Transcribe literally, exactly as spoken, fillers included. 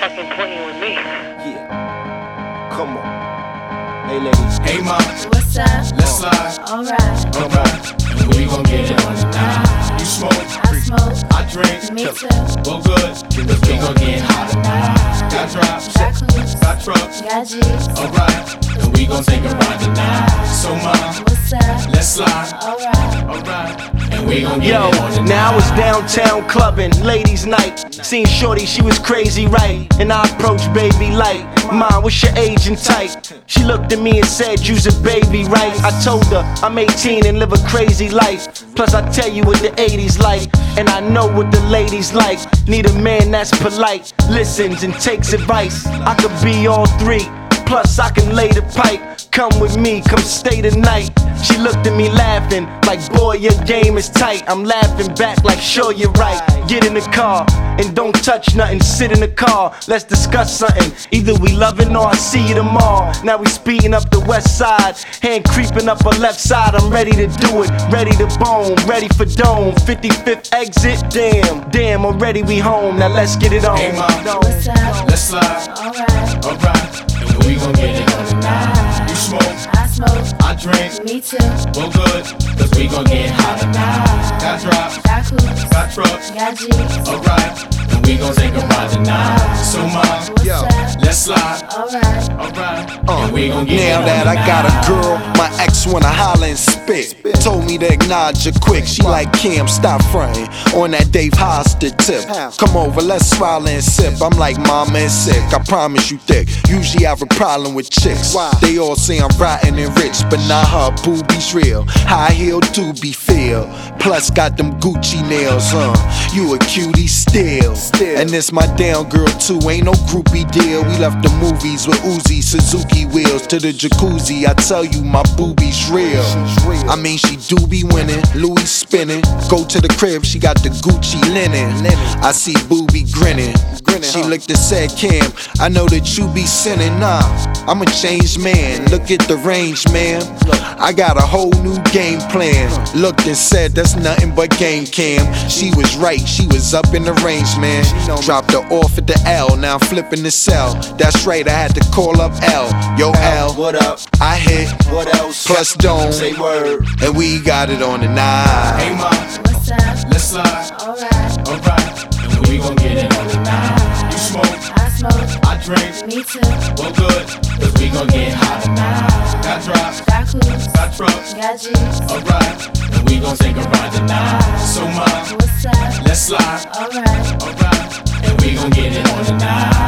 fucking playing with me. Yeah. Come on. Hey, ladies. Hey, ma. What's up? Let's slide. Alright. Alright. And we gon' get it on tonight. You smoke. I smoke. I drink. Me too. Well, good. Cause we gon' get hot tonight. Got drops. Got coops. Got trucks. Got G's. Alright. And we gon' take a ride tonight. So, ma. What's up? Let's slide. Alright. Alright. And we gon' get Yo, it on tonight. now it's downtown clubbing, ladies' night. Seen shorty, she was crazy, right? And I approached baby like, Mom, what's your age and type? She looked at me and said, you's a baby, right? I told her, I'm eighteen and live a crazy life. Plus I tell you what the eighties like, and I know what the ladies like. Need a man that's polite, listens and takes advice. I could be all three, plus I can lay the pipe. Come with me, come stay the night. She looked at me laughing, like boy your game is tight. I'm laughing back like sure you're right. Get in the car, and don't touch nothing, sit in the car. Let's discuss something, either we loving or I see you tomorrow. Now we speeding up the west side, hand creeping up her left side. I'm ready to do it, ready to bone, ready for dome. fifty-fifth exit, damn, damn, already we home. Now let's get it on. Hey, ma. What's up? Let's slide. Alright. Alright. And we gon' get it on tonight. You smoke. I smoke. I drink. Me too. Well, good. Cause we gon' get hot tonight. Got drops. Got coops. Got trucks. Got G's. Alright. And we gon' take a ride tonight. So, ma. What's up? Let's slide. Alright. Alright. Uh, and we gon' get now it that on I got a tonight. girl, my ex wanna holler and spit. Told me to acknowledge her quick. She like, Cam, stop frontin' on that Dave Hostert tip. Come over, let's swallow and sip. I'm like, mama is sick, I promise you thick. Usually have a problem with chicks. They all say I'm rotten and rich, but not her boobies real. High heel doobie feel. Plus got them Gucci nails, huh? You a cutie still. And this my down girl too, ain't no groupie deal. We left the movies with Uzi, Suzuki wheels to the jacuzzi. I tell you, my boobies real. I mean, she do be winning, Louis spinning. Go to the crib, she got the Gucci linen. I see Boobie grinning. She looked and said, Cam, I know that you be sinning. Nah, I'm a changed man. Look at the range, man. I got a whole new game plan. Looked and said, that's nothing but game, Cam. She was right, she was up in the range, man. Dropped her off at the L, now I'm flipping the cell. That's right, I had to call up L. Yo, L, what up? I hit, What else? plus dome, Say word. and we got it on the night. Hey, ma. What's up? Let's slide. Alright. Alright. And we gon' get it on tonight. You smoke. I smoke. I drink. Me too. Well, good. Cause we gon' get hot tonight. Got drops. Got coops. Got trucks. Got G's. Alright. And we gon' take a ride tonight. So, ma. What's up? Let's slide. Alright. Alright. And we gon' get it on tonight.